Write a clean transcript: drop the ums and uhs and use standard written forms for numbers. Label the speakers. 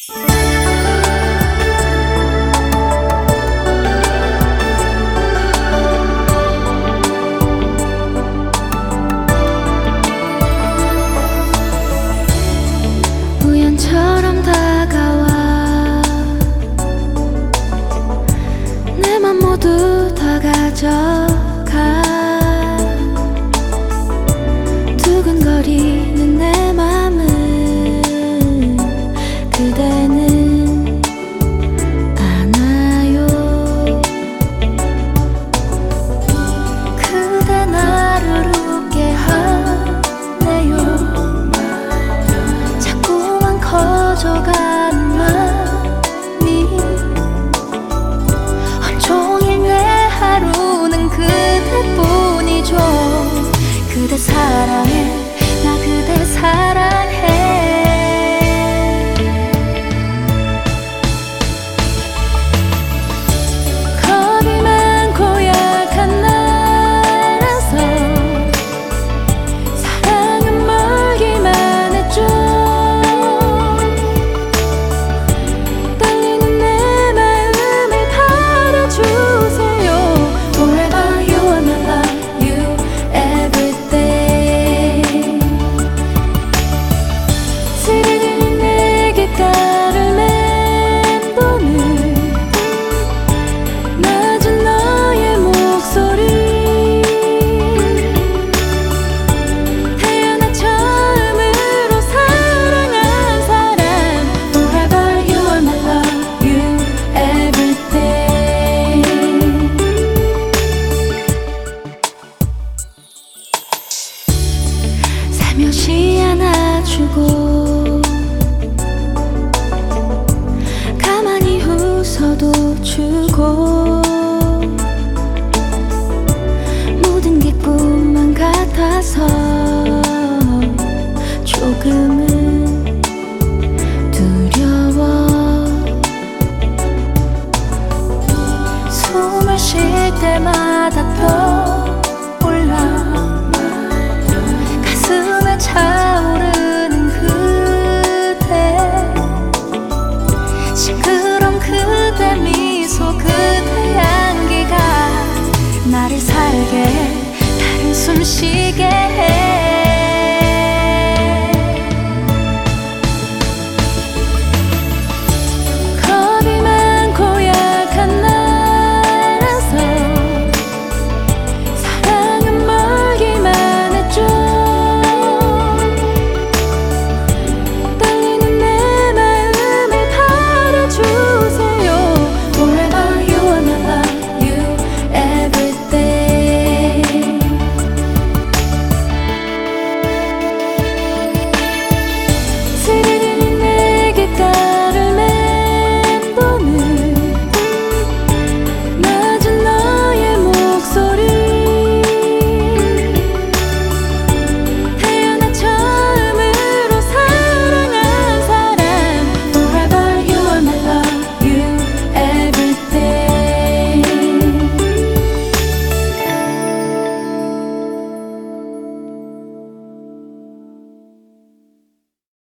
Speaker 1: 우연처럼 다가와 내 맘 모두 다 가져가. 두근거리는 내 맘은 그대는 아나요. 그대 나를 웃게 하네요. 자꾸만 커져가는 맘이 온종일 내 하루는 그대뿐이죠. 그대 사랑해, 나 그대 사랑해. 겁이 많고 약한 나라서 사랑은 멀기만 했죠. 떨리는 내 마음을 받아주세요. Forever you are my love, you everything. 스르르 내 귓가를 맴도는 낮은 너의 목소리. 태어나 처음으로 사랑한 사람. Forever you are my love, you everything. 살며시 안아주고 가만히 웃어도 주고 모든 게 꿈만 같아서 조금은 두려워. 숨을 쉴 때마다 떠올라 가슴에 차오르는 그대. 싱그러운 그대 미소, 그대 향기가 나를 살게 해, 나를 숨쉬게